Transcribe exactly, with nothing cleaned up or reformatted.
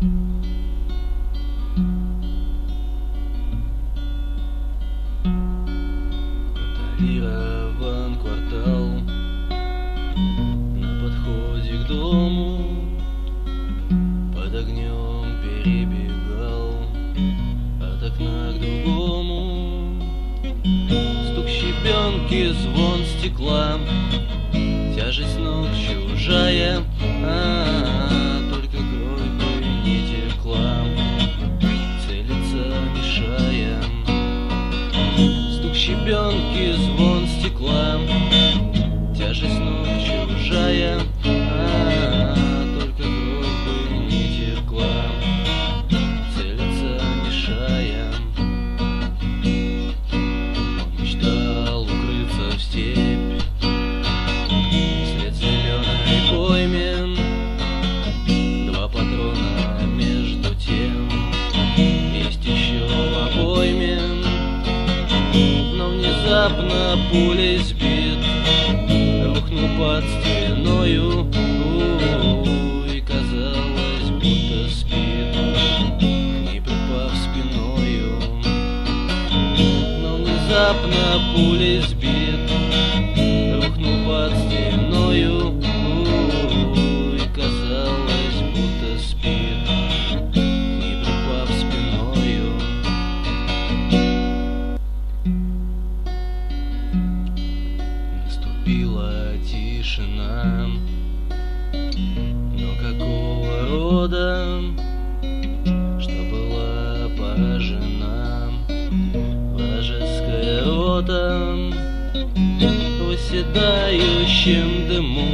Контролирован квартал на подходе к дому, под огнем перебегал от окна к другому. Стук щебенки, звон стекла, тяжесть ног чужая, а только кровь бы не текла, целиться мешая. Стук щебенки, звон стекла, тяжесть ног чужая, а только кровь бы не текла, целиться мешая. Он мечтал укрыться в степь, вслед зеленой пойме, два патрона между тем есть еще в обойме. Но внезапно пулей сбит, рухнул под стеною, и казалось, будто спит, не припав спиною. Но внезапно пулей сбит, рухнул под стеною, и казалось, будто спит, не припав спиною. Наступила тишина, но какого рода, что была поражена вражеская рота в оседающем дыму.